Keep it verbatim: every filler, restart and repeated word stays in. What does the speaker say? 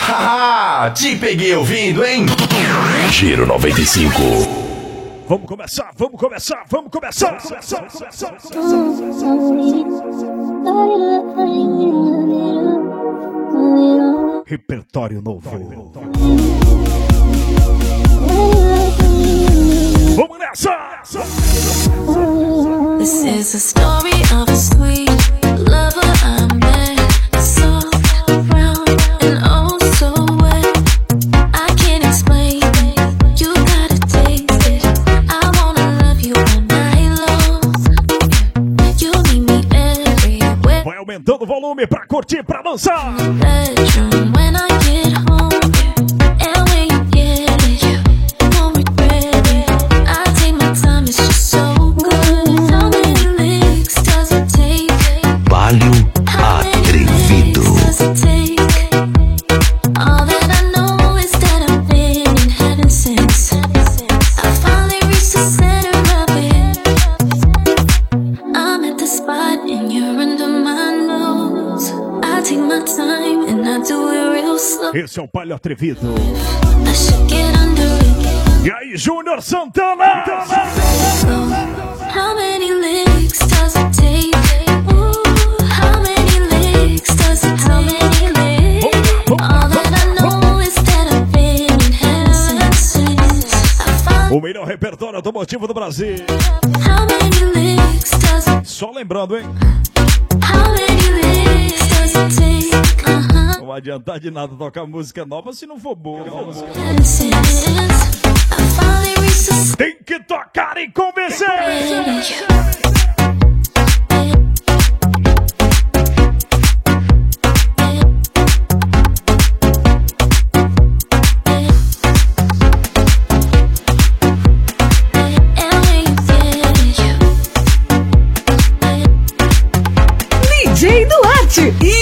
Haha, te peguei ouvindo, hein? Giro noventa e cinco. Vamos começar, vamos começar, vamos começar. começar, começar, começar. Repertório novo. Vamos nessa! This is a story of a sweet lover I met, soft, round, and oh so wet. I can't explain it, you gotta taste it. I wanna love you all night long. You need me everywhere. Vai aumentando o volume pra curtir, pra dançar. Bedroom when I get home, and when you get it, you won't regret it. I take my time, it's just so good. How many licks does it take? Palio How many Atrevido. licks does it take? All that I know is that I've been in heaven since I finally reached the center of it. I'm at the spot and you're under my nose. I take my time and I do it real slow. Esse é o Palio Atrevido. I should get under it. E aí, Júnior Santana? How many licks does it take? Ooh, how many licks does it take? All that I know is that I've been in heaven since I found. O melhor repertório automotivo do Brasil. How many licks does it? Só lembrando, hein? How many licks does it take? Uh-huh. Não vai adiantar de nada tocar música nova se não for boa. Heaven since I finally reached the Tem que tocar e convencer! D J Duarte e